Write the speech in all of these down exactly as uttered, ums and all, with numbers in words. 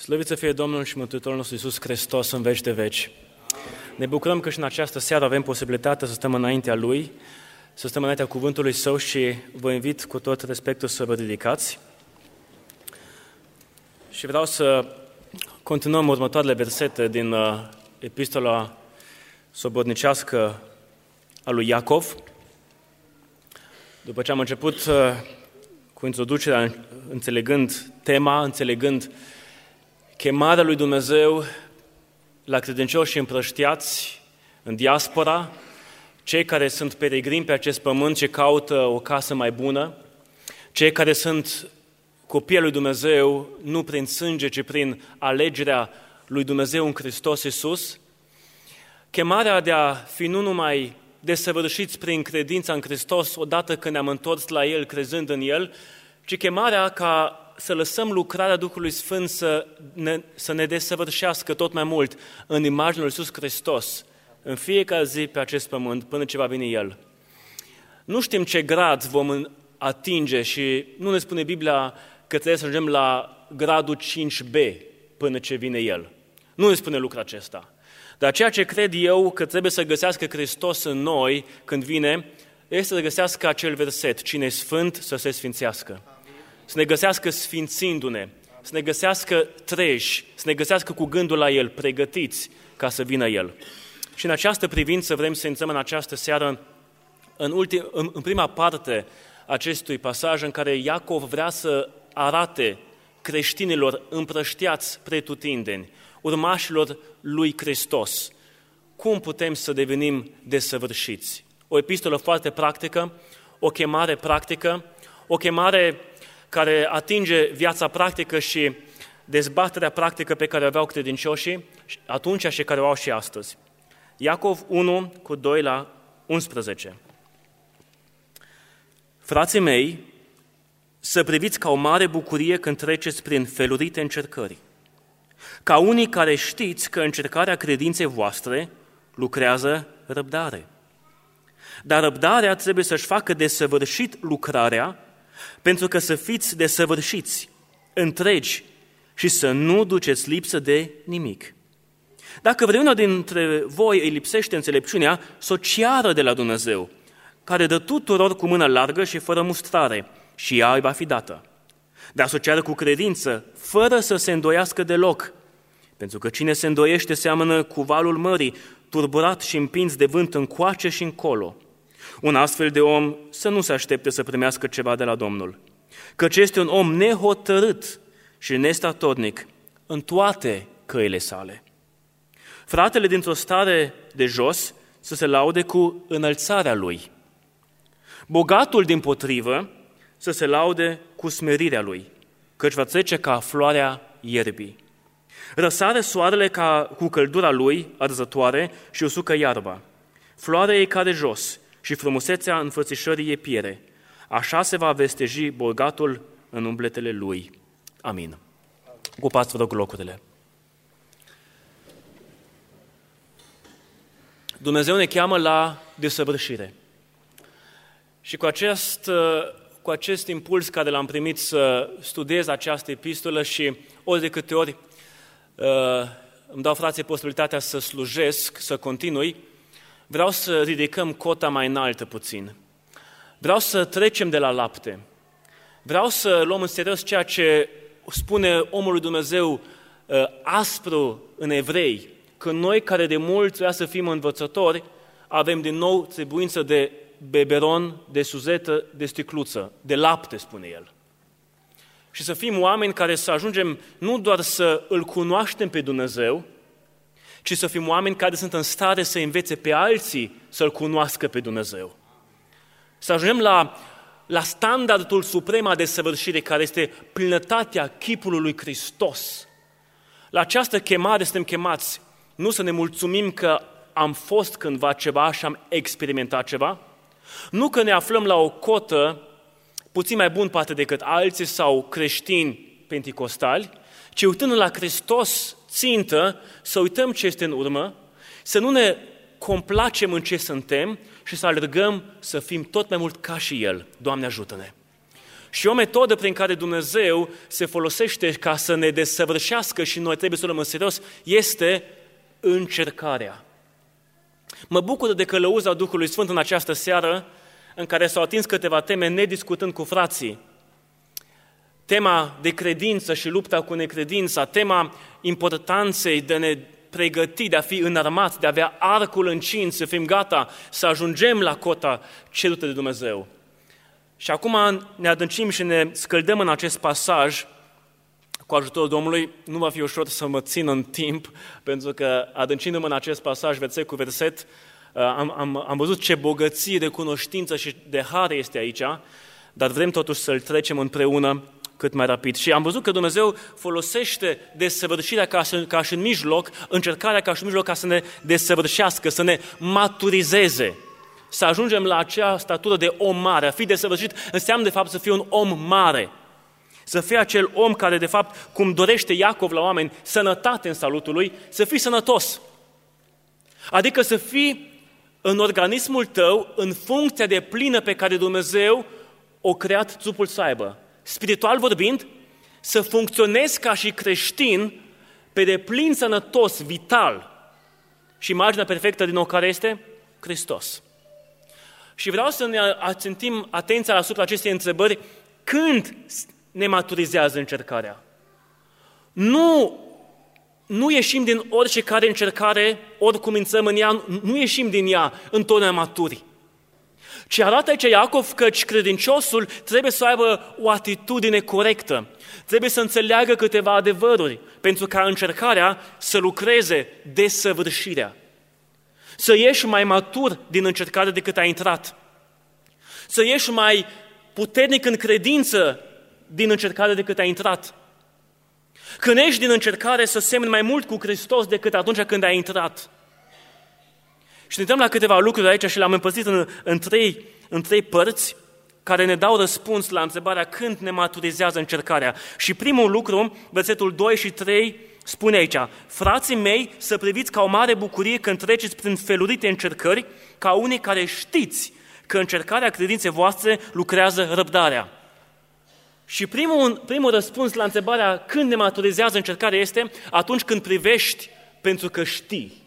Slăvit să fie Domnul și Mântuitorul nostru Iisus Hristos în veci de veci. Ne bucurăm că și în această seară avem posibilitatea să stăm înaintea Lui, să stăm înaintea Cuvântului Său și vă invit cu tot respectul să vă ridicați. Și vreau să continuăm următoarele versete din epistola sobornicească a lui Iacov. După ce am început cu introducerea, înțelegând tema, înțelegând chemarea lui Dumnezeu la credincioși împrăștiați în diaspora, cei care sunt peregrini pe acest pământ și caută o casă mai bună, cei care sunt copiii lui Dumnezeu, nu prin sânge, ci prin alegerea lui Dumnezeu în Hristos Iisus, chemarea de a fi nu numai desăvârșiți prin credința în Hristos, odată când ne-am întors la El, crezând în El, ci chemarea ca să lăsăm lucrarea Duhului Sfânt să ne, să ne desăvârșească tot mai mult în imaginea lui Iisus Hristos, în fiecare zi pe acest pământ, până ce va veni El. Nu știm ce grad vom atinge și nu ne spune Biblia că trebuie să ajungem la gradul cinci B până ce vine El. Nu ne spune lucrul acesta. Dar ceea ce cred eu că trebuie să găsească Hristos în noi când vine, este să găsească acel verset, cine e sfânt să se sfințească. Să ne găsească sfințindu-ne, să ne găsească treji, să ne găsească cu gândul la El, pregătiți ca să vină El. Și în această privință vrem să intrăm în această seară, în, ultim, în, în prima parte acestui pasaj în care Iacov vrea să arate creștinilor împrăștiați pretutindeni, urmașilor lui Hristos, cum putem să devenim desăvârșiți. O epistolă foarte practică, o chemare practică, o chemare care atinge viața practică și dezbaterea practică pe care o aveau credincioșii atunci și care o au și astăzi. Iacov unu, cu doi la unsprezece. Frații mei, să priviți ca o mare bucurie când treceți prin felurite încercări, ca unii care știți că încercarea credinței voastre lucrează răbdare. Dar răbdarea trebuie să-și facă desăvârșit lucrarea, pentru că să fiți desăvârșiți, întregi și să nu duceți lipsă de nimic. Dacă vreunul dintre voi îi lipsește înțelepciunea, să o ceară de la Dumnezeu, care dă tuturor cu mână largă și fără mustrare, și ea îi va fi dată. Dar să o ceară cu credință, fără să se îndoiască deloc, pentru că cine se îndoiește seamănă cu valul mării, turburat și împins de vânt încoace și încolo. Un astfel de om să nu se aștepte să primească ceva de la Domnul, căci este un om nehotărât și nestatornic în toate căile sale. Fratele dintr-o stare de jos să se laude cu înălțarea lui. Bogatul dimpotrivă să se laude cu smerirea lui, căci va trece ca floarea ierbii. Răsare soarele ca cu căldura lui arzătoare și usucă iarba. Floarea ei cade jos și frumusețea înfățișării e piere. Așa se va vesteji bogatul în umbletele lui. Amin. Ocupați, vă rog, locurile. Dumnezeu ne cheamă la desăvârșire. Și cu acest, cu acest impuls care l-am primit să studiez această epistolă și ori de câte ori îmi dau, frații, posibilitatea să slujesc, să continui, vreau să ridicăm cota mai înaltă puțin. Vreau să trecem de la lapte. Vreau să luăm în serios ceea ce spune omul lui Dumnezeu aspru în Evrei, că noi care de mult trebuia să fim învățători, avem din nou trebuință de beberon, de suzetă, de sticluță, de lapte, spune el. Și să fim oameni care să ajungem nu doar să îl cunoaștem pe Dumnezeu, ci să fim oameni care sunt în stare să învețe pe alții să-L cunoască pe Dumnezeu. Să ajungem la, la standardul suprem de desăvârșire, care este plinătatea chipului lui Hristos. La această chemare suntem chemați nu să ne mulțumim că am fost cândva ceva și am experimentat ceva, nu că ne aflăm la o cotă puțin mai bun poate decât alții sau creștini penticostali, ci uitând la Hristos țintă, să uităm ce este în urmă, să nu ne complacem în ce suntem și să alergăm să fim tot mai mult ca și El. Doamne, ajută-ne! Și o metodă prin care Dumnezeu se folosește ca să ne desăvârșească și noi trebuie să o luăm în serios este încercarea. Mă bucur de călăuza Duhului Sfânt în această seară în care s-au atins câteva teme nediscutând cu frații. Tema de credință și lupta cu necredința, tema importanței de a ne pregăti, de a fi înarmați, de a avea arcul încins, să fim gata să ajungem la cota cerută de Dumnezeu. Și acum ne adâncim și ne scăldăm în acest pasaj cu ajutorul Domnului. Nu va fi ușor să mă țin în timp, pentru că adâncindu-mă în acest pasaj, verset cu verset, am, am, am văzut ce bogăție de cunoștință și de har este aici, dar vrem totuși să-l trecem împreună cât mai rapid. Și am văzut că Dumnezeu folosește desăvârșirea ca, ca și în mijloc, încercarea ca și în mijloc ca să ne desăvârșească, să ne maturizeze, să ajungem la acea statură de om mare. A fi desăvârșit înseamnă de fapt să fii un om mare, să fii acel om care de fapt, cum dorește Iacov la oameni, sănătate în salutul lui, să fii sănătos. Adică să fii în organismul tău, în funcția de plină pe care Dumnezeu o creat trupul să aibă. Spiritual vorbind, să funcționezi ca și creștin pe deplin sănătos, vital. Și imaginea perfectă din nou care este? Hristos. Și vreau să ne ațintim atenția asupra acestei întrebări: când ne maturizează încercarea? Nu, nu ieșim din orice care încercare, oricum intrăm în ea, nu ieșim din ea întotdeauna maturi. Ci arată aici Iacov căci credinciosul trebuie să aibă o atitudine corectă, trebuie să înțeleagă câteva adevăruri, pentru ca încercarea să lucreze desăvârșirea. Să ieși mai matur din încercare decât ai intrat. Să ieși mai puternic în credință din încercare decât ai intrat. Când ești din încercare să semeni mai mult cu Hristos decât atunci când ai intrat. Și ne uităm la câteva lucruri aici și le-am împărțit în, în, trei, în trei părți care ne dau răspuns la întrebarea când ne maturizează încercarea. Și primul lucru, versetul doi și trei, spune aici: frații mei, să priviți ca o mare bucurie când treceți prin felurite încercări, ca unii care știți că încercarea credinței voastre lucrează răbdarea. Și primul, primul răspuns la întrebarea când ne maturizează încercarea este atunci când privești pentru că știi.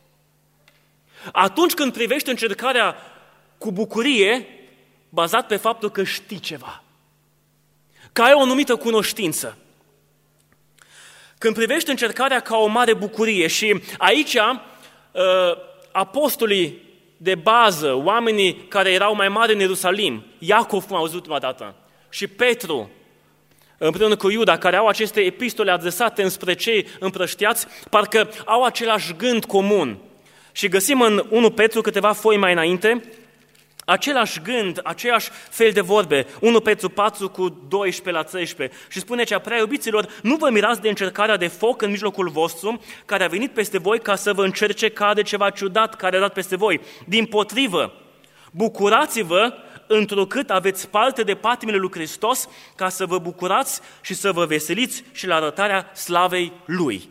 Atunci când privești încercarea cu bucurie, bazat pe faptul că știi ceva, că ai o anumită cunoștință. Când privești încercarea ca o mare bucurie, și aici apostolii de bază, oamenii care erau mai mari în Ierusalim, Iacov, cum am auzit ultima dată, și Petru, împreună cu Iuda, care au aceste epistole adresate înspre cei împrăștiați, parcă au același gând comun. Și găsim în întâi Petru câteva foi mai înainte același gând, aceeași fel de vorbe. întâi Petru patru cu doisprezece la treisprezece. Și spune cea: prea iubiților, nu vă mirați de încercarea de foc în mijlocul vostru, care a venit peste voi ca să vă încerce ca de ceva ciudat care a dat peste voi. Dimpotrivă, bucurați-vă întrucât aveți parte de patimile lui Hristos, ca să vă bucurați și să vă veseliți și la arătarea slavei Lui.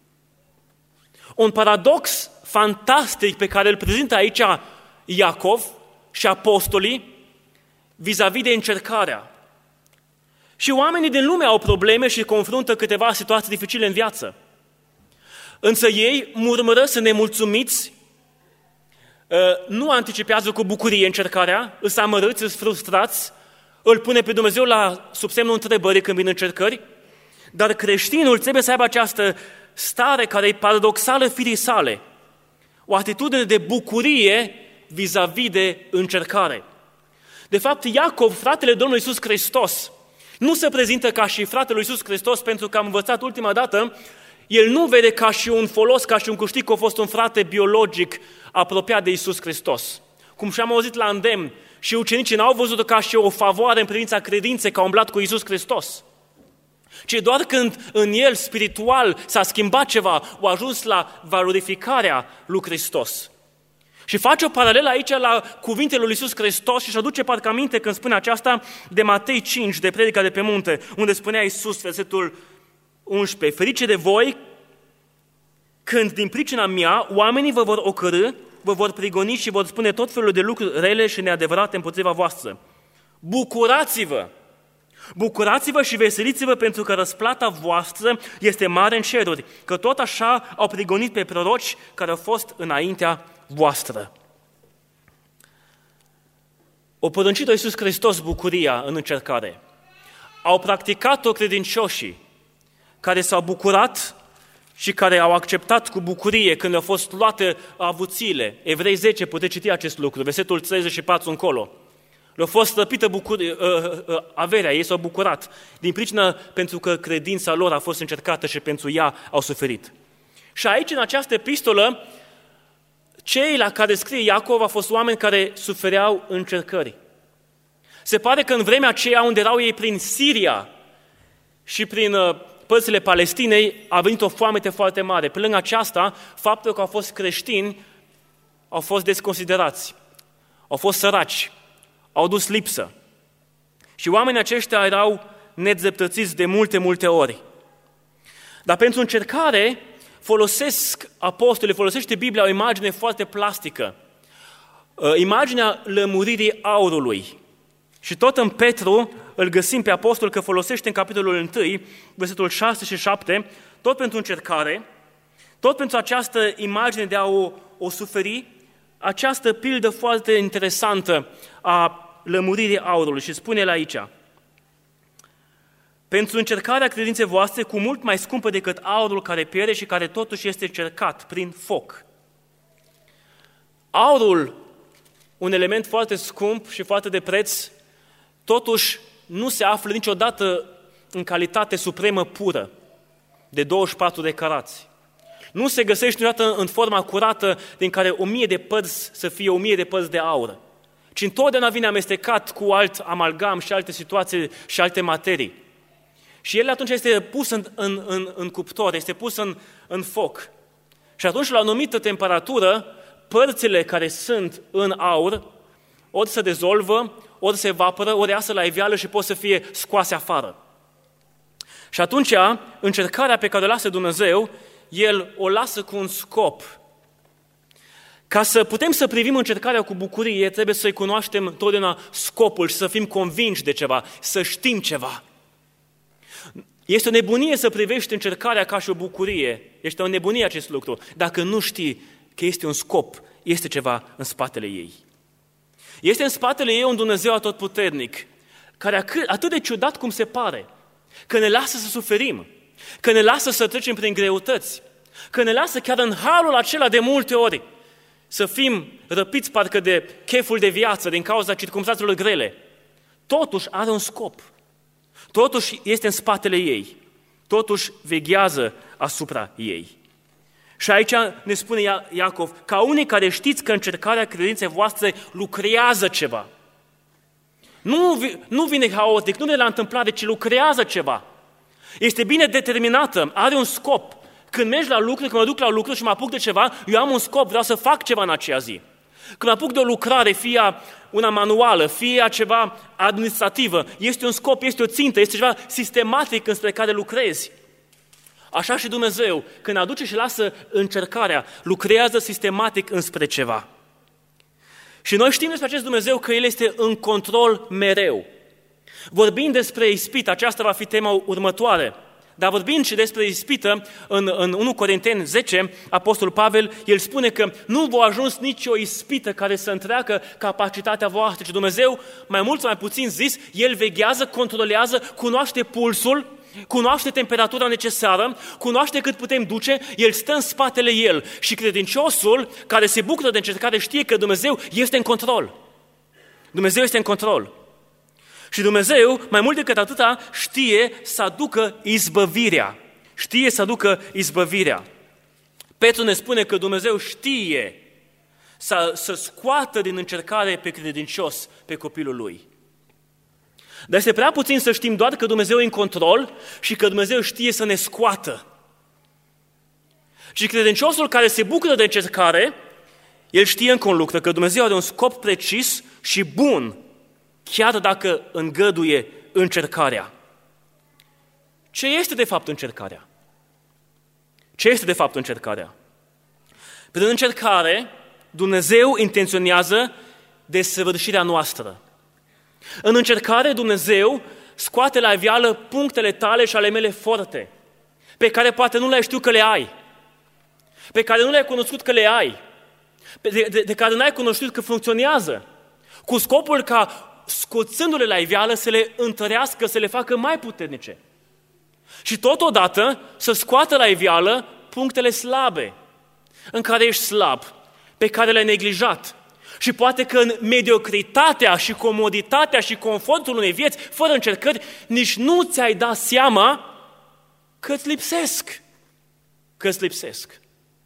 Un paradox fantastic pe care îl prezintă aici Iacov și apostolii vis-a-vis de încercarea. Și oamenii din lume au probleme și confruntă câteva situații dificile în viață. Însă ei murmură, să nemulțumiți, nu anticipează cu bucurie încercarea, îs amărâți, îs frustrați, îl pune pe Dumnezeu la sub semnul întrebării când vin încercări, dar creștinul trebuie să aibă această stare care e paradoxală firii sale, o atitudine de bucurie vis-a-vis de încercare. De fapt, Iacov, fratele Domnului Iisus Hristos, nu se prezintă ca și fratele lui Iisus Hristos, pentru că am învățat ultima dată, el nu vede ca și un folos, ca și un câștig că a fost un frate biologic apropiat de Iisus Hristos. Cum și-am auzit la îndemn, și ucenicii n-au văzut-o ca și o favoare în privința credinței, că au umblat cu Iisus Hristos. Ci doar când în el spiritual s-a schimbat ceva, au ajuns la valorificarea lui Hristos. Și face o paralelă aici la cuvintele lui Iisus Hristos și își aduce parcă aminte când spune aceasta de Matei cinci, de predica de pe munte, unde spunea Iisus, versetul unsprezece: ferice de voi când din pricina mea oamenii vă vor ocărî, vă vor prigoni și vor spune tot felul de lucruri rele și neadevărate împotriva voastră. Bucurați-vă! Bucurați-vă și veseliți-vă pentru că răsplata voastră este mare în ceruri, că tot așa au prigonit pe proroci care au fost înaintea voastră. O poruncit Iisus Hristos bucuria în încercare. Au practicat-o credincioșii care s-au bucurat și care au acceptat cu bucurie când le-au fost luate avuțiile. Evrei zece, puteți citi acest lucru, versetul treizeci și patru încolo. Le-a fost răpită bucurie, uh, uh, averea, ei s-au bucurat, din pricină pentru că credința lor a fost încercată și pentru ea au suferit. Și aici, în această epistolă, cei la care scrie Iacov au fost oameni care sufereau încercări. Se pare că în vremea aceea unde erau ei prin Siria și prin uh, părțile Palestinei a venit o foamete foarte mare. Pe lângă aceasta, faptul că au fost creștini au fost desconsiderați, au fost săraci, au dus lipsă. Și oamenii aceștia erau nedreptățiți de multe, multe ori. Dar pentru încercare folosesc apostolii, folosește Biblia o imagine foarte plastică. Imaginea lămuririi aurului. Și tot în Petru îl găsim pe apostol că folosește în capitolul unu, versetul șase și șapte, tot pentru încercare, tot pentru această imagine de a o, o suferi, această pildă foarte interesantă a lămuririi aurului. Și spune el aici: pentru încercarea credinței voastre, cu mult mai scumpă decât aurul care pierde și care totuși este cercat prin foc. Aurul, un element foarte scump și foarte de preț, totuși nu se află niciodată în calitate supremă pură, de douăzeci și patru de carați. Nu se găsește niciodată în forma curată din care o mie de părți să fie o mie de părți de aur, ci întotdeauna vine amestecat cu alt amalgam și alte situații și alte materii. Și el atunci este pus în, în, în, în cuptor, este pus în, în foc. Și atunci, la o anumită temperatură, părțile care sunt în aur ori se dezolvă, ori se evaporă, ori iasă la iveală și pot să fie scoase afară. Și atunci, încercarea pe care o lasă Dumnezeu, El o lasă cu un scop. Ca să putem să privim încercarea cu bucurie, trebuie să-i cunoaștem totdeauna scopul și să fim convinși de ceva, să știm ceva. Este o nebunie să privești încercarea ca și o bucurie. Este o nebunie acest lucru, dacă nu știi că este un scop, este ceva în spatele ei. Este în spatele ei un Dumnezeu atotputernic, care atât de ciudat cum se pare, că ne lasă să suferim, că ne lasă să trecem prin greutăți, că ne lasă chiar în halul acela de multe ori să fim răpiți parcă de cheful de viață din cauza circumstanțelor grele. Totuși are un scop. Totuși este în spatele ei. Totuși veghează asupra ei. Și aici ne spune Iacov, ca unii care știți că încercarea credinței voastre lucrează ceva. Nu, nu vine haotic, nu vine la întâmplare, ci lucrează ceva. Este bine determinată, are un scop. Când mergi la lucru, când mă duc la lucru și mă apuc de ceva, eu am un scop, vreau să fac ceva în aceea zi. Când mă apuc de o lucrare, fie una manuală, fie ceva administrativă, este un scop, este o țintă, este ceva sistematic înspre care lucrezi. Așa și Dumnezeu, când aduce și lasă încercarea, lucrează sistematic înspre ceva. Și noi știm despre acest Dumnezeu că El este în control mereu. Vorbind despre ispită, aceasta va fi tema următoare, dar vorbind și despre ispită, în, în unu Corinteni zece, Apostolul Pavel, el spune că nu v-a ajuns nicio ispită care să întreacă capacitatea voastră, ci Dumnezeu, mai mult sau mai puțin zis, El veghează, controlează, cunoaște pulsul, cunoaște temperatura necesară, cunoaște cât putem duce, El stă în spatele El și credinciosul care se bucură de încercare știe că Dumnezeu este în control. Dumnezeu este în control. Și Dumnezeu, mai mult decât atâta, știe să aducă izbăvirea. Știe să aducă izbăvirea. Petru ne spune că Dumnezeu știe să, să scoată din încercare pe credincios, pe copilul lui. Dar este prea puțin să știm doar că Dumnezeu e în control și că Dumnezeu știe să ne scoată. Și credinciosul care se bucură de încercare, el știe încă un lucru, că Dumnezeu are un scop precis și bun, chiar dacă îngăduie încercarea. Ce este de fapt încercarea? Ce este de fapt încercarea? Prin încercare, Dumnezeu intenționează desăvârșirea noastră. În încercare, Dumnezeu scoate la iveală punctele tale și ale mele forte, pe care poate nu le-ai știut că le ai, pe care nu le-ai cunoscut că le ai, de, de, de care n-ai cunoscut că funcționează, cu scopul ca, scoțându-le la iveală, să le întărească, să le facă mai puternice. Și totodată să scoată la iveală punctele slabe, în care ești slab, pe care le-ai neglijat. Și poate că în mediocritatea și comoditatea și confortul unei vieți, fără încercări, nici nu ți-ai dat seama că îți lipsesc. Că îți lipsesc.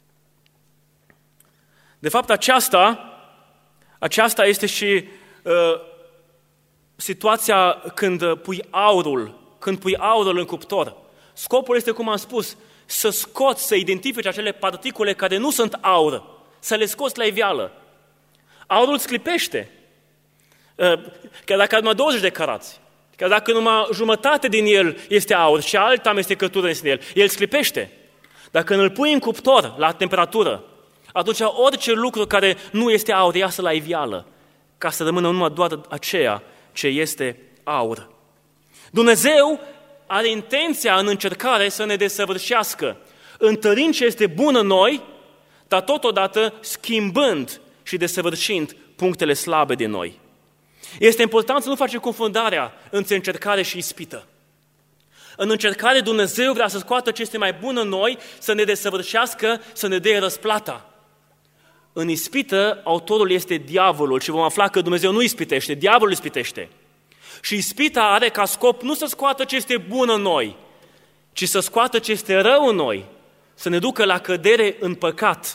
De fapt, aceasta, aceasta este și uh, situația când pui aurul, când pui aurul în cuptor. Scopul este, cum am spus, să scoți, să identifici acele particule care nu sunt aur, să le scoți la iveală. Aurul sclipește. Chiar dacă are numai douăzeci de carați, chiar dacă numai jumătate din el este aur și alta amestecătură este în el, el sclipește. Dacă îl pui în cuptor, la temperatură, atunci orice lucru care nu este aur iasă la iveală, ca să rămână numai doar aceea ce este aur. Dumnezeu are intenția în încercare să ne desăvârșească, întărind ce este bun în noi, dar totodată schimbând și desăvârșind punctele slabe din noi. Este important să nu facem confundarea între încercare și ispită. În încercare Dumnezeu vrea să scoată ce este mai bun în noi, să ne desăvârșească, să ne dea răsplata. În ispită, autorul este diavolul și vom afla că Dumnezeu nu ispitește, diavolul ispitește. Și ispita are ca scop nu să scoată ce este bun în noi, ci să scoată ce este rău în noi, să ne ducă la cădere în păcat.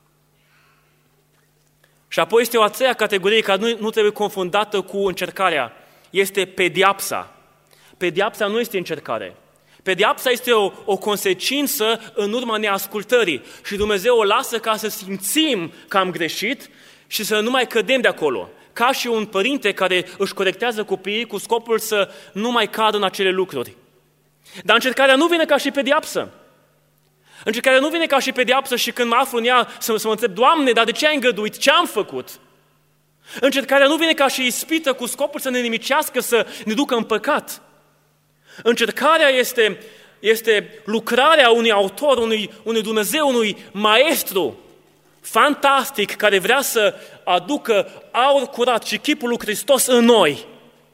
Și apoi este o a treia categorie care nu, nu trebuie confundată cu încercarea. Este pediapsa. Pediapsa nu este încercare. Pediapsa este o, o consecință în urma neascultării. Și Dumnezeu o lasă ca să simțim că am greșit și să nu mai cădem de acolo. Ca și un părinte care își corectează copiii cu scopul să nu mai cadă în acele lucruri. Dar încercarea nu vine ca și pediapsă. Încercarea nu vine ca și pediapsă și când mă aflu în ea să, să mă întreb, Doamne, dar de ce ai îngăduit? Ce am făcut? Încercarea nu vine ca și ispită cu scopul să ne nimicească, să ne ducă în păcat. Încercarea este, este lucrarea unui autor, unui, unui Dumnezeu, unui maestru fantastic care vrea să aducă aur curat și chipul lui Hristos în noi.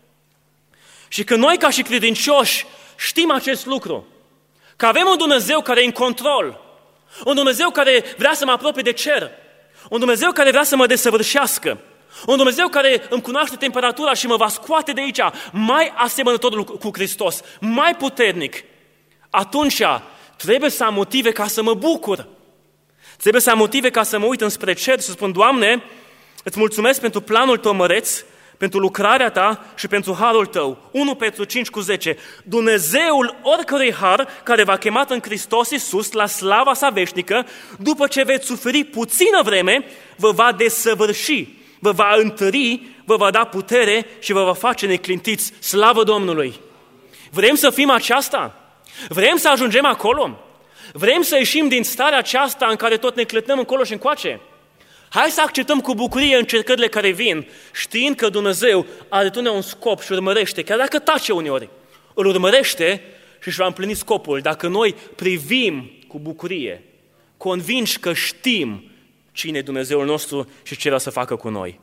Și când noi ca și credincioși știm acest lucru, că avem un Dumnezeu care e în control, un Dumnezeu care vrea să mă apropie de cer, un Dumnezeu care vrea să mă desăvârșească, un Dumnezeu care îmi cunoaște temperatura și mă va scoate de aici mai asemănător cu Hristos, mai puternic, atunci trebuie să am motive ca să mă bucur. Trebuie să am motive ca să mă uit înspre cer și să spun, Doamne, îți mulțumesc pentru planul Tău măreț, pentru lucrarea Ta și pentru harul Tău. unu Petru cinci cu zece. Dumnezeul oricărui har care v-a chemat în Hristos Iisus la slava Sa veșnică, după ce veți suferi puțină vreme, vă va desăvârși, vă va întări, vă va da putere și vă va face neclintiți. Slavă Domnului! Vrem să fim aceasta? Vrem să ajungem acolo? Vrem să ieșim din starea aceasta în care tot ne clătnăm încolo și încoace? Hai să acceptăm cu bucurie încercările care vin, știind că Dumnezeu are totdeauna un scop și urmărește, chiar dacă tace uneori, îl urmărește și își va împlini scopul. Dacă noi privim cu bucurie, convinși că știm cine e Dumnezeul nostru și ce vrea să facă cu noi.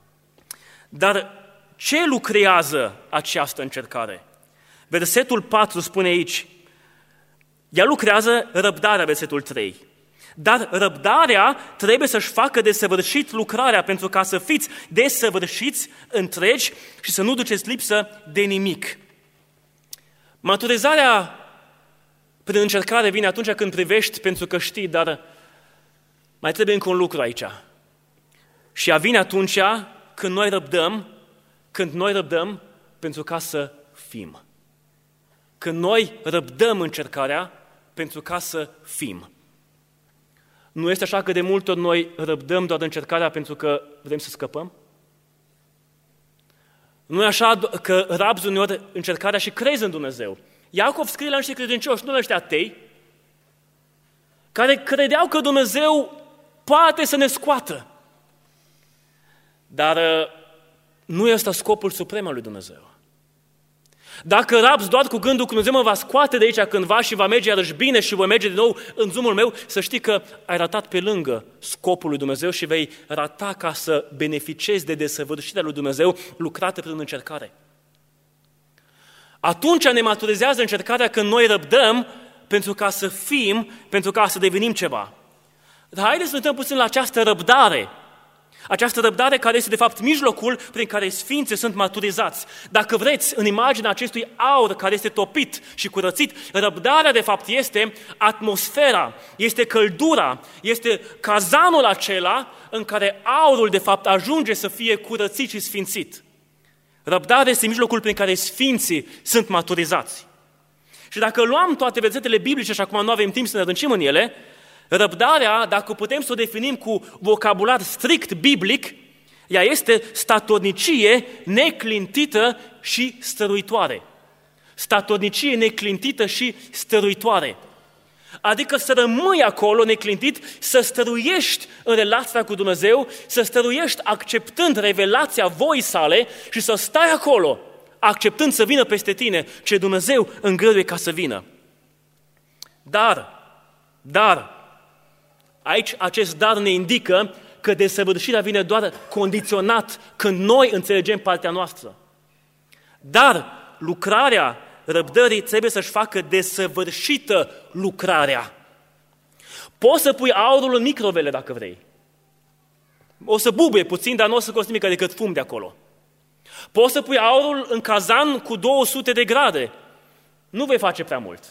Dar ce lucrează această încercare? Versetul patru spune aici, ea lucrează răbdarea, versetul trei. Dar răbdarea trebuie să-și facă desăvârșit lucrarea pentru ca să fiți desăvârșiți, întregi și să nu duceți lipsă de nimic. Maturizarea prin încercare vine atunci când privești pentru că știi, dar mai trebuie încă un lucru aici. Și ea vine atunci când noi răbdăm, când noi răbdăm pentru ca să fim. Când noi răbdăm încercarea pentru ca să fim. Nu este așa că de multe ori noi răbdăm doar încercarea pentru că vrem să scăpăm? Nu e așa că rabzi uneori încercarea și crezi în Dumnezeu. Iacov scrie la niște credincioși, nu la ăștia atei, care credeau că Dumnezeu poate să ne scoată. Dar nu este scopul suprem al lui Dumnezeu. Dacă rabzi doar cu gândul că Dumnezeu mă va scoate de aici cândva și va merge iarăși bine și voi merge din nou în drumul meu, să știi că ai ratat pe lângă scopul lui Dumnezeu și vei rata ca să beneficiezi de desăvârșirea lui Dumnezeu lucrată prin încercare. Atunci ne maturizează încercarea când noi răbdăm pentru ca să fim, pentru ca să devenim ceva. Dar haideți să ne uităm puțin la această răbdare. Această răbdare care este de fapt mijlocul prin care sfinții sunt maturizați. Dacă vreți, în imaginea acestui aur care este topit și curățit, răbdarea de fapt este atmosfera, este căldura, este cazanul acela în care aurul de fapt ajunge să fie curățit și sfințit. Răbdarea este mijlocul prin care sfinții sunt maturizați. Și dacă luăm toate versetele biblice și acum nu avem timp să ne adâncim în ele, răbdarea, dacă putem să o definim cu vocabular strict biblic, ea este statornicie neclintită și stăruitoare. Statornicie neclintită și stăruitoare. Adică să rămâi acolo neclintit, să stăruiești în relația cu Dumnezeu, să stăruiești acceptând revelația voii sale și să stai acolo, acceptând să vină peste tine ce Dumnezeu îngăduie ca să vină. Dar, dar, aici acest dar ne indică că desăvârșirea vine doar condiționat când noi înțelegem partea noastră. Dar lucrarea răbdării trebuie să-și facă desăvârșită lucrarea. Poți să pui aurul în microvele dacă vrei. O să bubuie puțin, dar nu o să costi nimic decât fum de acolo. Poți să pui aurul în cazan cu două sute de grade. Nu vei face prea mult.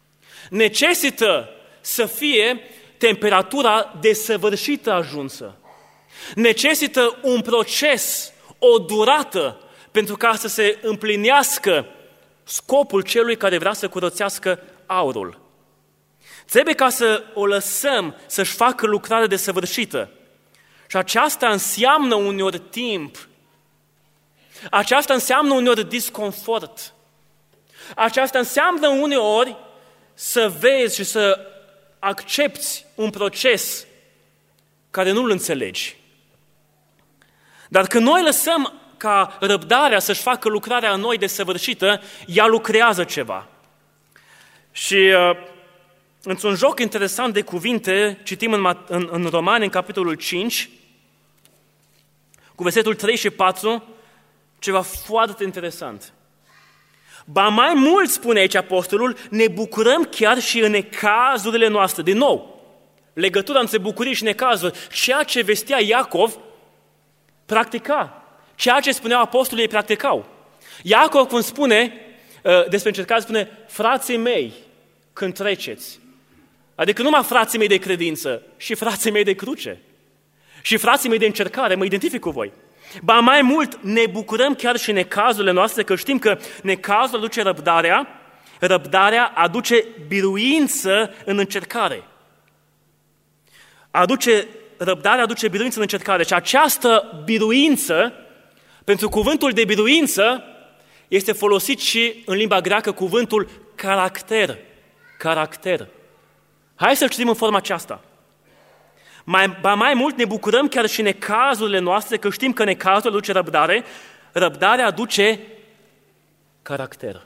Necesită să fie temperatura desăvârșită ajunsă. Necesită un proces, o durată, pentru ca să se împlinească scopul celui care vrea să curățească aurul. Trebuie ca să o lăsăm să-și facă lucrarea desăvârșită. Și aceasta înseamnă uneori timp. Aceasta înseamnă uneori disconfort. Aceasta înseamnă uneori să vezi și să accepți un proces care nu-l înțelegi. Dar când noi lăsăm ca răbdarea să-și facă lucrarea în noi desăvârșită, ea lucrează ceva. Și uh, într-un joc interesant de cuvinte, citim în, în, în Romani, în capitolul cinci, cu versetul trei și patru, ceva foarte interesant. Ba mai mult, spune aici apostolul, ne bucurăm chiar și în necazurile noastre. Din nou, legătura între bucurii și necazuri, ceea ce vestea Iacov, practica. Ceea ce spuneau apostolii, ei practicau. Iacov, când spune, despre încercare, spune, frații mei, când treceți. Adică numai frații mei de credință, și frații mei de cruce. Și frații mei de încercare, mă identific cu voi. Ba mai mult, ne bucurăm chiar și necazurile noastre, că știm că necazul aduce răbdarea, răbdarea aduce biruință în încercare. Aduce, răbdarea aduce biruință în încercare. Și această biruință, pentru cuvântul de biruință, este folosit și în limba greacă cuvântul caracter. Caracter. Hai să-l citim în forma aceasta. Mai, ba mai mult ne bucurăm chiar și necazurile noastre, că știm că necazul aduce răbdare, răbdarea aduce caracter.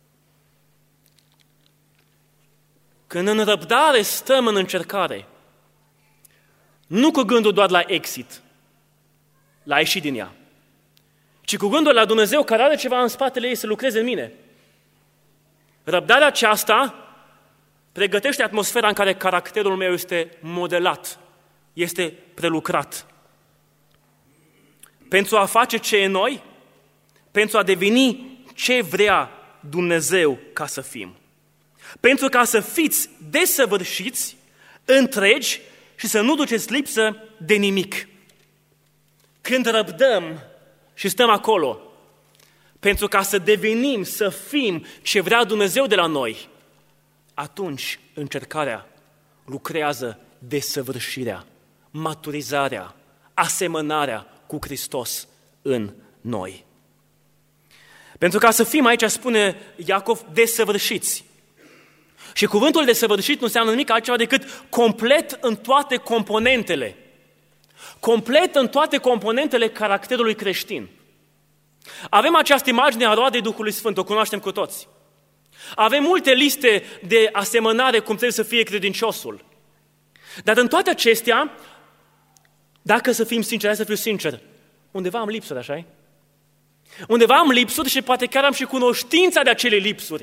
Când în răbdare stăm în încercare, nu cu gândul doar la exit, la a ieși din ea, ci cu gândul la Dumnezeu care are ceva în spatele ei să lucreze în mine. Răbdarea aceasta pregătește atmosfera în care caracterul meu este modelat, este prelucrat. Pentru a face ce e noi, pentru a deveni ce vrea Dumnezeu ca să fim. Pentru ca să fiți desăvârșiți, întregi și să nu duceți lipsă de nimic. Când răbdăm și stăm acolo, pentru ca să devenim, să fim ce vrea Dumnezeu de la noi, atunci încercarea lucrează desăvârșirea, maturizarea, asemănarea cu Hristos în noi. Pentru ca să fim aici, spune Iacov, desăvârșiți. Și cuvântul desăvârșit nu înseamnă nimic altceva decât complet în toate componentele. Complet în toate componentele caracterului creștin. Avem această imagine a roadei Duhului Sfânt, o cunoaștem cu toți. Avem multe liste de asemănare cum trebuie să fie credinciosul. Dar în toate acestea, dacă să fim sinceri, să fiu sincer, undeva am lipsuri, așa-i? Undeva am lipsuri și poate chiar am și cunoștința de acele lipsuri.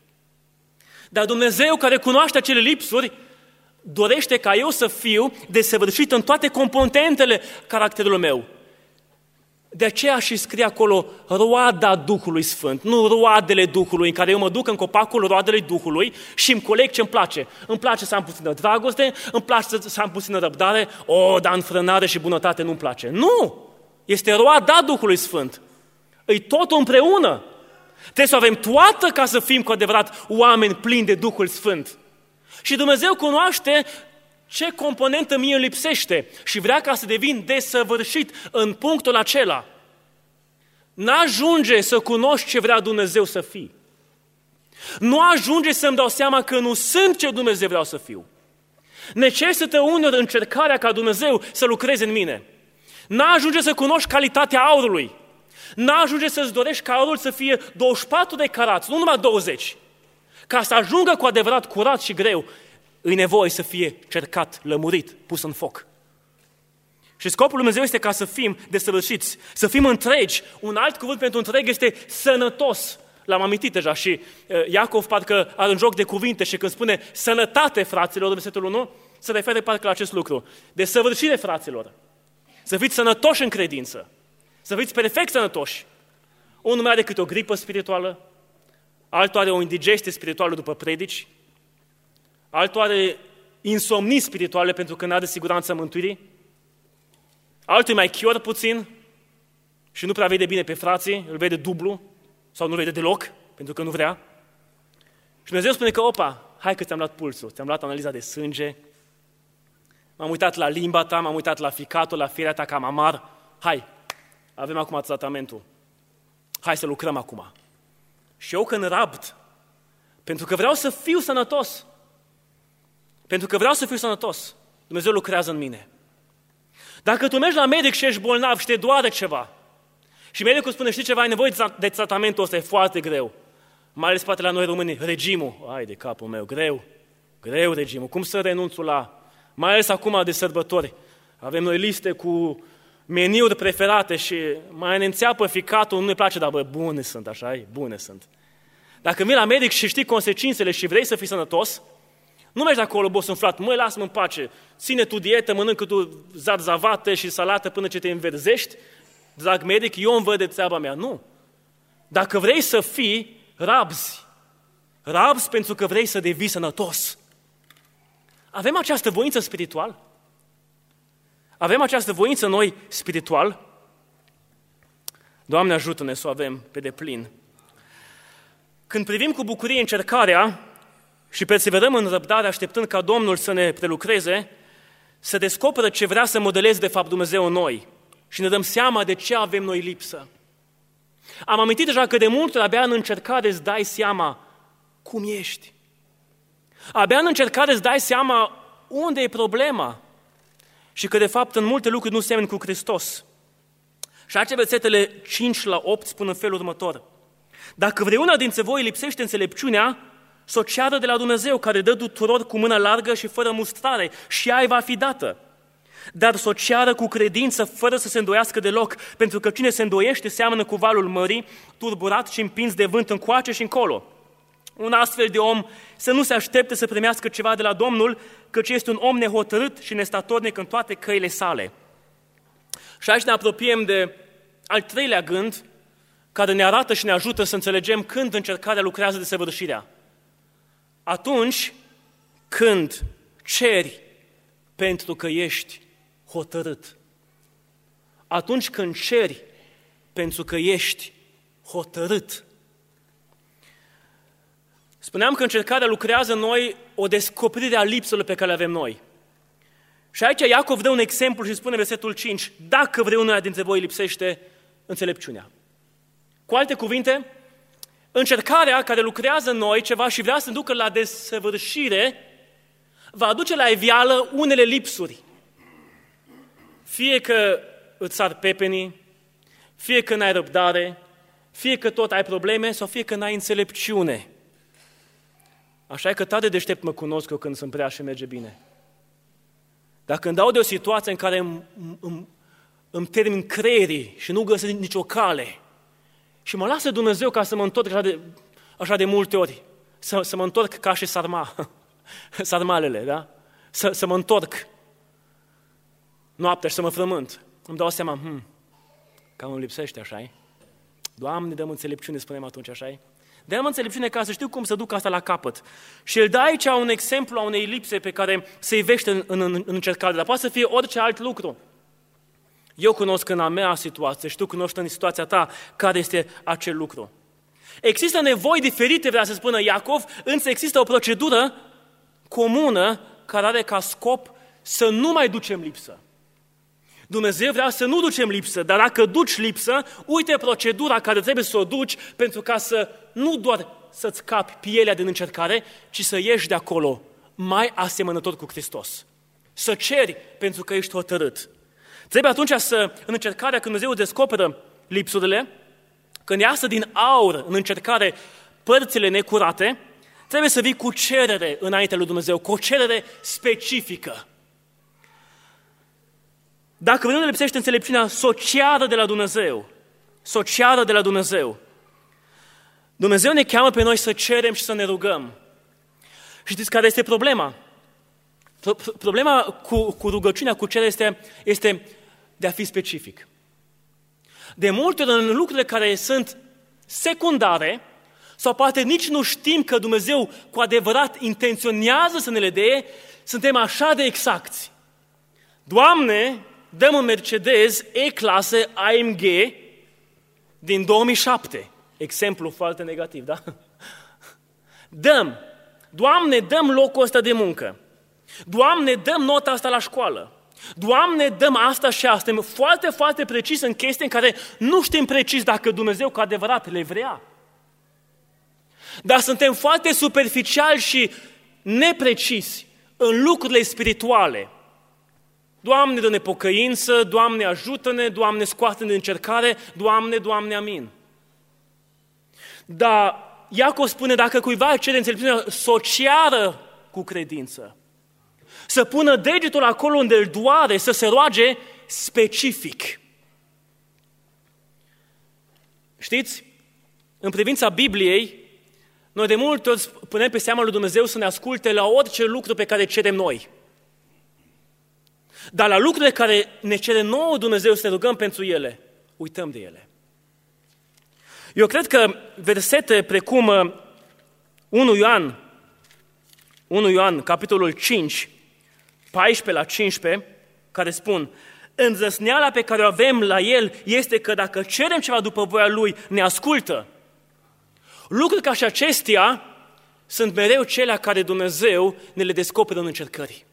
Dar Dumnezeu, care cunoaște acele lipsuri, dorește ca eu să fiu desăvârșit în toate componentele caracterului meu. De aceea și scrie acolo roada Duhului Sfânt, nu roadele Duhului, în care eu mă duc în copacul roadelei Duhului și îmi coleg ce îmi place. Îmi place să am puțină dragoste, îmi place să am puțină răbdare, o, dar înfrânare și bunătate nu-mi place. Nu! Este roada Duhului Sfânt. Îi totul împreună. Trebuie să avem toată ca să fim cu adevărat oameni plini de Duhul Sfânt. Și Dumnezeu cunoaște ce componentă mie îmi lipsește și vrea ca să devin desăvârșit în punctul acela. N-ajunge să cunoști ce vrea Dumnezeu să fii. Nu ajunge să-mi dau seama că nu sunt ce Dumnezeu vreau să fiu. Necesită uneori încercarea ca Dumnezeu să lucreze în mine. N-ajunge să cunoști calitatea aurului. N-ajunge să-ți dorești ca aurul să fie douăzeci și patru de carați, nu numai douăzeci. Ca să ajungă cu adevărat curat și greu, îi nevoie să fie cercat, lămurit, pus în foc. Și scopul lui Dumnezeu este ca să fim desăvârșiți, să fim întregi. Un alt cuvânt pentru întreg este sănătos. L-am amintit deja și uh, Iacov parcă are un joc de cuvinte și când spune sănătate, fraților, versetul unu, se referă parcă la acest lucru. Desăvârșire, fraților. Să fiți sănătoși în credință. Să fiți perfect sănătoși. Unul mai are câte o gripă spirituală, altul are o indigestie spirituală după predici, altul are insomnii spirituale pentru că nu are siguranța mântuirii, altul mai chior puțin și nu prea vede bine pe frații, îl vede dublu sau nu vede deloc, pentru că nu vrea. Și Dumnezeu spune că, opa, hai că ți-am luat pulsul, ți-am luat analiza de sânge, m-am uitat la limba ta, m-am uitat la ficatul, la firea ta cam amar, hai, avem acum tratamentul, hai să lucrăm acum. Și eu când rabd, pentru că vreau să fiu sănătos, pentru că vreau să fiu sănătos, Dumnezeu lucrează în mine. Dacă tu mergi la medic și ești bolnav și te doare ceva, și medicul spune, știi ceva, ai nevoie de tratamentul ăsta, e foarte greu. Mai ales poate la noi români, regimul, ai de capul meu, greu, greu regimul, cum să renunț la, mai ales acum de sărbători, avem noi liste cu meniuri preferate și mai ne înțeapă ficatul, nu ne place, dar bă, bune sunt, așa e, bune sunt. Dacă vii la medic și știi consecințele și vrei să fii sănătos, nu mergi acolo bosunflat, măi, lasă-mă în pace, ține tu dietă, mănâncă tu zarzavate și salată până ce te înverzești, drag medic, eu îmi văd de treaba mea. Nu. Dacă vrei să fii, rabzi. Rabzi pentru că vrei să devii sănătos. Avem această voință spirituală? Avem această voință noi spiritual? Doamne, ajută-ne să o avem pe deplin. Când privim cu bucurie încercarea și perseverăm în răbdare așteptând ca Domnul să ne prelucreze, să descoperă ce vrea să modeleze de fapt Dumnezeu în noi și ne dăm seama de ce avem noi lipsă. Am amintit deja că de multe ori abia în încercare îți dai seama cum ești. Abia în încercare îți dai seama unde e problema și că de fapt în multe lucruri nu semeni cu Hristos. Și aici versetele cinci la opt spun în felul următor. Dacă vreuna dintre voi lipsește înțelepciunea, să o ceară de la Dumnezeu, care dă tuturor cu mână largă și fără mustrare, și ea îi va fi dată. Dar să o ceară cu credință, fără să se îndoiască deloc, pentru că cine se îndoiește seamănă cu valul mării, turburat și împins de vânt încoace și încolo. Un astfel de om să nu se aștepte să primească ceva de la Domnul, căci este un om nehotărât și nestatornic în toate căile sale. Și aici ne apropiem de al treilea gând, care ne arată și ne ajută să înțelegem când încercarea lucrează desăvârșirea. Atunci când ceri pentru că ești hotărât. Atunci când ceri pentru că ești hotărât. Spuneam că încercarea lucrează în noi o descoperire a lipselor pe care le avem noi. Și aici Iacov dă un exemplu și spune versetul cinci, dacă vreunul dintre voi lipsește înțelepciunea. Cu alte cuvinte, încercarea care lucrează în noi ceva și vrea să ducă la desăvârșire, va aduce la iveală unele lipsuri. Fie că îți sar pepenii, fie că n-ai răbdare, Fie că tot ai probleme sau fie că n-ai înțelepciune. Așa e că tare deștept mă cunosc eu când sunt prea și merge bine. Dacă când dau de o situație în care îmi, îmi, îmi termin creierii și nu găsesc nicio cale și mă lasă Dumnezeu ca să mă întorc așa de, așa de multe ori, să, să mă întorc ca și sarma, sarmalele, da? Să, să mă întorc noaptea și să mă frământ. Îmi dau seama, hmm, cam îmi lipsește, așa-i? Doamne, dăm înțelepciune, spunem atunci, așa-i? Dăm înțelepciune ca să știu cum să duc asta la capăt. Și el dă aici un exemplu a unei lipse pe care se ivește în, în, în încercare, dar poate să fie orice alt lucru. Eu cunosc în a mea situație și tu cunoști în situația ta care este acel lucru. Există nevoi diferite, vrea să spună Iacov, însă există o procedură comună care are ca scop să nu mai ducem lipsă. Dumnezeu vrea să nu ducem lipsă, dar dacă duci lipsă, uite procedura care trebuie să o duci pentru ca să nu doar să-ți scapi pielea din încercare, ci să ieși de acolo mai asemănător cu Hristos. Să ceri pentru că ești hotărât. Trebuie atunci să, în încercarea, când Dumnezeu descoperă lipsurile, când iasă din aur în încercare părțile necurate, trebuie să vii cu cerere înaintea lui Dumnezeu, cu o cerere specifică. Dacă vreunul lipsește înțelepciunea, s-o ceară de la Dumnezeu. S-o ceară de la Dumnezeu. Dumnezeu ne cheamă pe noi să cerem și să ne rugăm. Și știți care este problema? Problema cu, cu rugăciunea, cu cererea este, este de a fi specific. De multe ori în lucrurile care sunt secundare, sau poate nici nu știm că Dumnezeu cu adevărat intenționează să ne le dea, suntem așa de exacti. Doamne, dăm un Mercedes E-clasă A M G din două mii șapte. Exemplu foarte negativ, da? Dăm. Doamne, dăm locul ăsta de muncă. Doamne, dăm nota asta la școală. Doamne, dăm asta și asta. Suntem foarte, foarte precis în chestii în care nu știm precis dacă Dumnezeu cu adevărat le vrea. Dar suntem foarte superficiali și neprecisi în lucrurile spirituale. Doamne, dă-ne pocăință, Doamne, ajută-ne, Doamne, scoate-ne din încercare, Doamne, Doamne, amin. Dar Iacov spune, dacă cuiva cere înțelepciunea, să o ceară cu credință. Să pună degetul acolo unde îl doare, să se roage specific. Știți, în privința Bibliei, noi de multe ori punem pe seama lui Dumnezeu să ne asculte la orice lucru pe care cerem noi. Dar la lucrurile care ne cere nouă Dumnezeu să ne rugăm pentru ele, uităm de ele. Eu cred că versete precum unu Ioan, unu Ioan, capitolul cinci, paisprezece la cincisprezece, care spun: îndrăzneala pe care o avem la El este că dacă cerem ceva după voia Lui, ne ascultă. Lucruri ca și acestea sunt mereu cele care Dumnezeu ne le descoperă în încercări.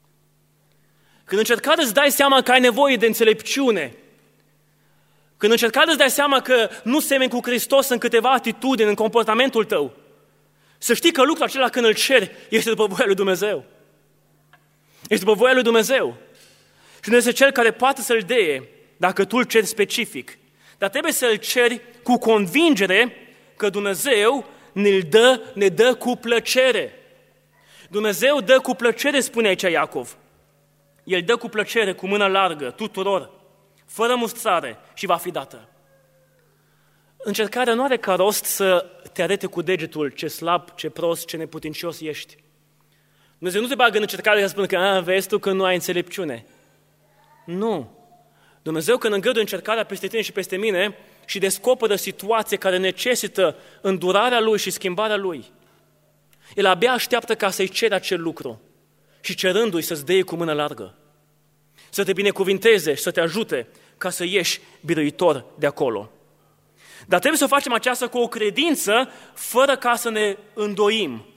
Când încercare îți dai seama că ai nevoie de înțelepciune, când încercare îți dai seama că nu semeni cu Hristos în câteva atitudini, în comportamentul tău, să știi că lucrul acela când îl ceri este după voia lui Dumnezeu. Este după voia lui Dumnezeu. Și Dumnezeu este Cel care poate să-l deie dacă tu îl ceri specific. Dar trebuie să-l ceri cu convingere că Dumnezeu ne dă, ne dă cu plăcere. Dumnezeu dă cu plăcere, spune aici Iacov. El dă cu plăcere, cu mână largă, tuturor, fără mustrare și va fi dată. Încercarea nu are ca rost să te arete cu degetul ce slab, ce prost, ce neputincios ești. Dumnezeu nu te bagă în încercare să spună că a, vezi tu că nu ai înțelepciune. Nu. Dumnezeu când îngăduie încercarea peste tine și peste mine și descoperă situații care necesită îndurarea Lui și schimbarea Lui, El abia așteaptă ca să-i ceri acel lucru și cerându-i să-ți dea cu mână largă, să te binecuvinteze și să te ajute ca să ieși biruitor de acolo. Dar trebuie să facem aceasta cu o credință, fără ca să ne îndoim.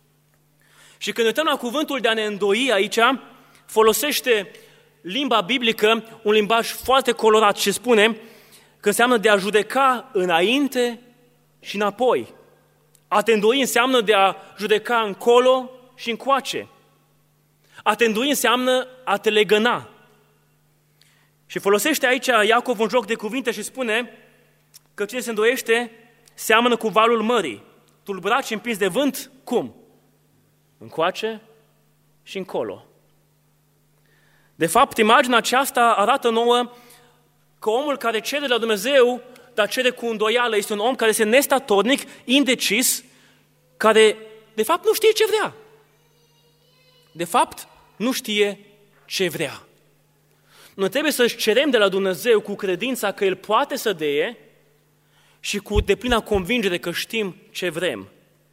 Și când uităm la cuvântul de a ne îndoi aici, folosește limba biblică un limbaj foarte colorat și spune că înseamnă de a judeca înainte și înapoi. A te îndoi înseamnă de a judeca încolo și încoace. A te îndoi înseamnă a te legăna. Și folosește aici Iacov un joc de cuvinte și spune că cine se îndoiește seamănă cu valul mării, tulburat și împins de vânt, cum? Încoace și încolo. De fapt, imaginea aceasta arată nouă că omul care cere de la Dumnezeu, dar cere cu îndoială, este un om care este nestatornic, indecis, care, de fapt, nu știe ce vrea. De fapt, nu știe ce vrea. Noi trebuie să-și cerem de la Dumnezeu cu credința că El poate să deie și cu deplina convingere că știm ce vrem.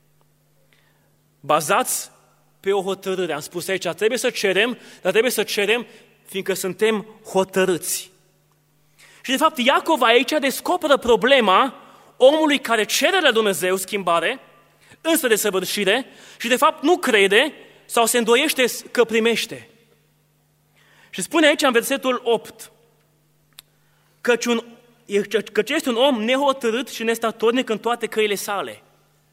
Bazați pe o hotărâre. Am spus aici, trebuie să cerem, dar trebuie să cerem fiindcă suntem hotărâți. Și de fapt Iacov aici descoperă problema omului care cere la Dumnezeu schimbare, înspre desăvârșire, și de fapt nu crede sau se îndoiește că primește. Și spune aici în versetul opt, căci, un, căci este un om nehotărât și nestatornic în toate căile sale.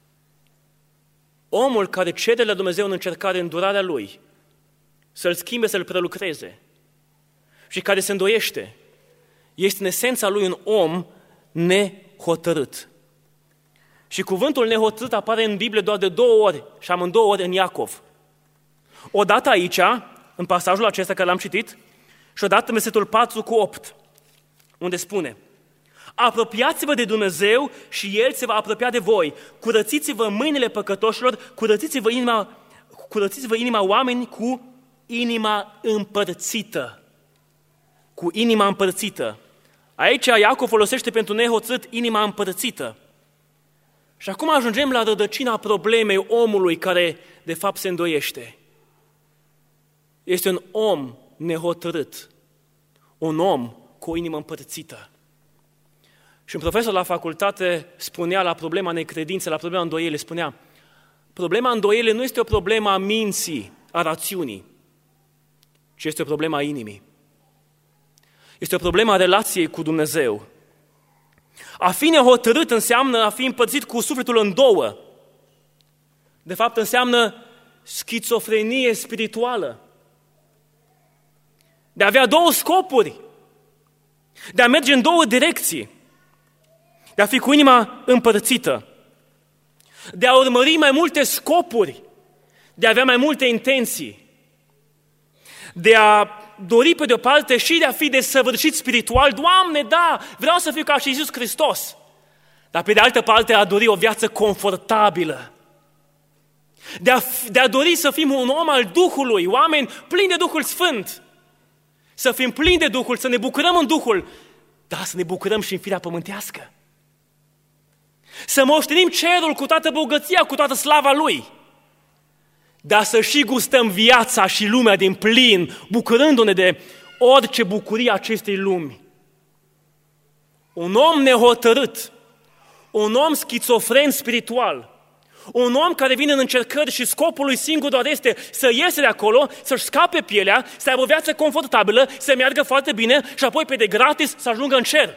Omul care cere la Dumnezeu în încercare îndurarea lui, să-l schimbe, să-l prelucreze, și care se îndoiește, este în esența lui un om nehotărât. Și cuvântul nehotărât apare în Biblie doar de două ori, și amândouă ori în Iacov. Odată aici, în pasajul acesta care l-am citit, și odată în versetul patru cu opt, unde spune: apropiați-vă de Dumnezeu și El se va apropia de voi. Curățiți-vă mâinile păcătoșilor, curățiți-vă inima, curățiți-vă inima oameni cu inima împărțită. Cu inima împărțită. Aici Iacov folosește pentru nehotărât inima împărțită. Și acum ajungem la rădăcina problemei omului care de fapt se îndoiește. Este un om nehotărât, un om cu o inimă împărțită. Și un profesor la facultate spunea la problema necredinței, la problema îndoielii, spunea: problema îndoielii nu este o problemă a minții, a rațiunii, ci este o problemă a inimii. Este o problemă a relației cu Dumnezeu. A fi nehotărât înseamnă a fi împărțit cu sufletul în două. De fapt, înseamnă schizofrenie spirituală. De a avea două scopuri, de a merge în două direcții, de a fi cu inima împărțită, de a urmări mai multe scopuri, de a avea mai multe intenții, de a dori pe de-o parte și de a fi desăvârșit spiritual. Doamne, da, vreau să fiu ca și Iisus Hristos, dar pe de altă parte a dori o viață confortabilă, de a, de a dori să fim un om al Duhului, oameni plini de Duhul Sfânt, să fim plini de Duhul, să ne bucurăm în Duhul, dar să ne bucurăm și în firea pământească. Să moștenim cerul cu toată bogăția, cu toată slava Lui, dar să și gustăm viața și lumea din plin, bucurându-ne de orice bucurie acestei lumi. Un om nehotărât, un om schizofren spiritual, un om care vine în încercări și scopul lui singur doar este să iese de acolo, să-și scape pielea, să aibă o viață confortabilă, să meargă foarte bine și apoi pe de gratis să ajungă în cer.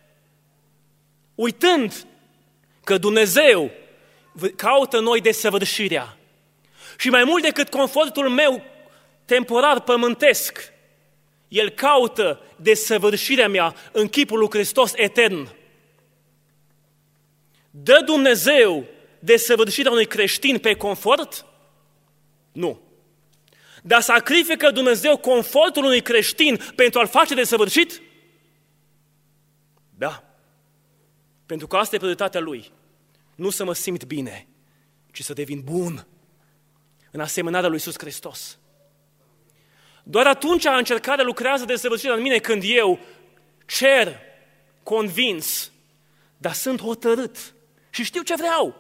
Uitând că Dumnezeu caută noi desăvârșirea și mai mult decât confortul meu temporar pământesc, El caută desăvârșirea mea în chipul lui Hristos etern. Dă Dumnezeu desăvârșirea unui creștin pe confort? Nu. Dar sacrifică Dumnezeu confortul unui creștin pentru a-l face desăvârșit? Da. Pentru că asta e prioritatea Lui. Nu să mă simt bine, ci să devin bun în asemănarea lui Iisus Hristos. Doar atunci încercarea lucrează desăvârșirea în mine când eu cer, convins, dar sunt hotărât și știu ce vreau.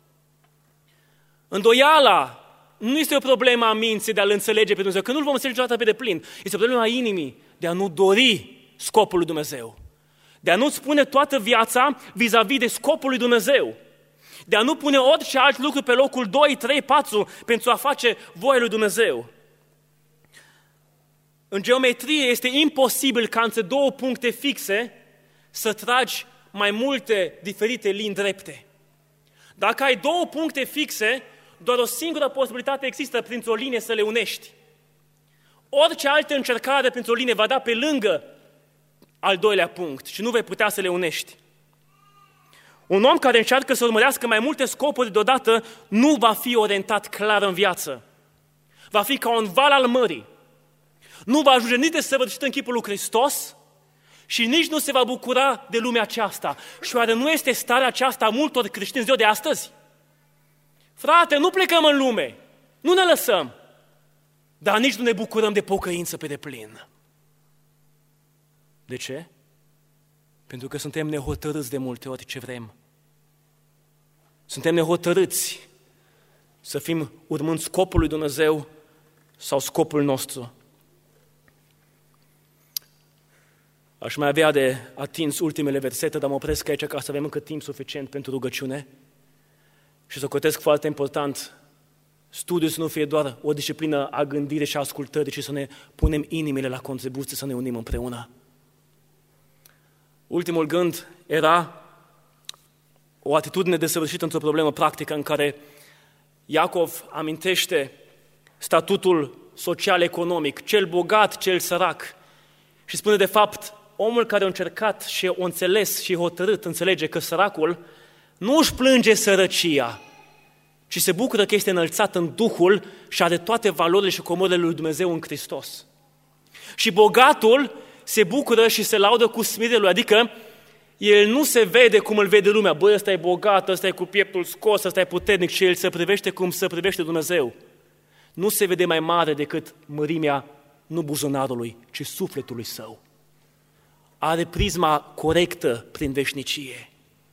Îndoiala nu este o problemă a minții de a-L înțelege pe Dumnezeu, că nu-L vom înțelege niciodată pe deplin. Este o problemă a inimii de a nu dori scopul lui Dumnezeu, de a nu-ți pune toată viața vis-a-vis de scopul lui Dumnezeu, de a nu pune orice alt lucru pe locul doi, trei, patru pentru a face voia lui Dumnezeu. În geometrie este imposibil ca între două puncte fixe să tragi mai multe diferite linii drepte. Dacă ai două puncte fixe, doar o singură posibilitate există printr-o linie să le unești. Orice altă încercare printr-o linie va da pe lângă al doilea punct și nu vei putea să le unești. Un om care încearcă să urmărească mai multe scopuri deodată nu va fi orientat clar în viață. Va fi ca un val al mării. Nu va ajunge nici de săvârșit în chipul lui Hristos și nici nu se va bucura de lumea aceasta. Și oare nu este starea aceasta a multor creștini ziua de astăzi? Frate, nu plecăm în lume, nu ne lăsăm, dar nici nu ne bucurăm de pocăință pe deplin. De ce? Pentru că suntem nehotărâți de multe ori ce vrem. Suntem nehotărâți să fim urmând scopul lui Dumnezeu sau scopul nostru. Aș mai avea de atins ultimele versete, dar mă opresc aici ca să avem încă timp suficient pentru rugăciune. Și să cotesc foarte important, studiul să nu fie doar o disciplină a gândirii și a ascultării, ci să ne punem inimile la contribuție, să ne unim împreună. Ultimul gând era o atitudine desăvârșită într-o problemă practică în care Iacov amintește statutul social-economic, cel bogat, cel sărac. Și spune de fapt, omul care a încercat și a înțeles și a hotărât, înțelege că săracul nu își plânge sărăcia, ci se bucură că este înălțat în Duhul și are toate valorile și comorile lui Dumnezeu în Hristos. Și bogatul se bucură și se laudă cu smerenia lui, adică el nu se vede cum îl vede lumea. Băi, ăsta e bogat, ăsta e cu pieptul scos, ăsta e puternic, și el se privește cum se privește Dumnezeu. Nu se vede mai mare decât mărimea, nu buzunarului, ci sufletului său. Are prisma corectă prin veșnicie.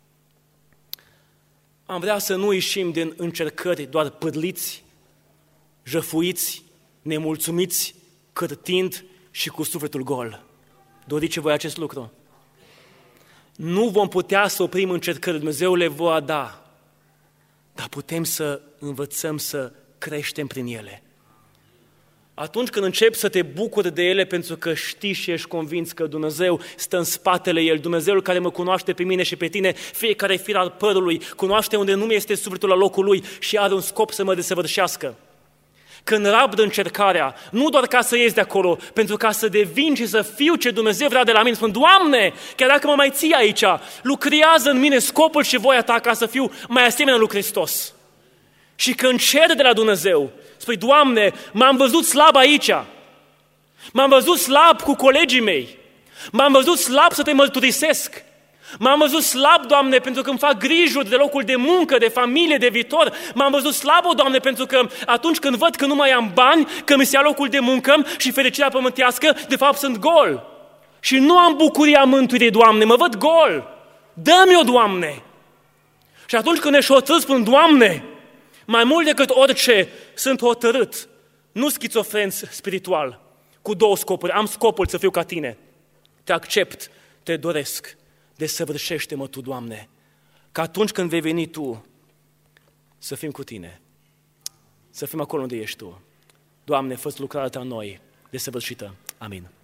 Am vrea să nu ieșim din încercări doar pârliți, jăfuiți, nemulțumiți, cârtind și cu sufletul gol. Doriți voi acest lucru? Nu vom putea să oprim încercările, Dumnezeu le va da, dar putem să învățăm să creștem prin ele. Atunci când începi să te bucuri de ele pentru că știi și ești convins că Dumnezeu stă în spatele El, Dumnezeul care mă cunoaște pe mine și pe tine, fiecare fir al părului, cunoaște unde nu este sufletul la locul lui și are un scop să mă desăvârșească. Când rabdă încercarea, nu doar ca să ies de acolo, pentru ca să devin și să fiu ce Dumnezeu vrea de la mine, spun, Doamne, chiar dacă mă mai ții aici, lucrează în mine scopul și voia Ta ca să fiu mai asemenea lui Hristos. Și când cer de la Dumnezeu, spui, Doamne, m-am văzut slab aici, m-am văzut slab cu colegii mei, m-am văzut slab să Te mărturisesc, m-am văzut slab, Doamne, pentru că îmi fac grijuri de locul de muncă, de familie, de viitor, m-am văzut slab, o, Doamne, pentru că atunci când văd că nu mai am bani, că mi se ia locul de muncă și fericirea pământească, de fapt sunt gol. Și nu am bucuria mântuirii, Doamne, mă văd gol, dă-mi-o, Doamne. Și atunci când ești hotărât, spun, Doamne, mai mult decât orice, sunt hotărât, nu schizofren spiritual, cu două scopuri. Am scopul să fiu ca Tine. Te accept, Te doresc, desăvârșește-mă Tu, Doamne, că atunci când vei veni Tu, să fim cu Tine, să fim acolo unde ești Tu. Doamne, fă-ți lucrarea Ta în noi, desăvârșită. Amin.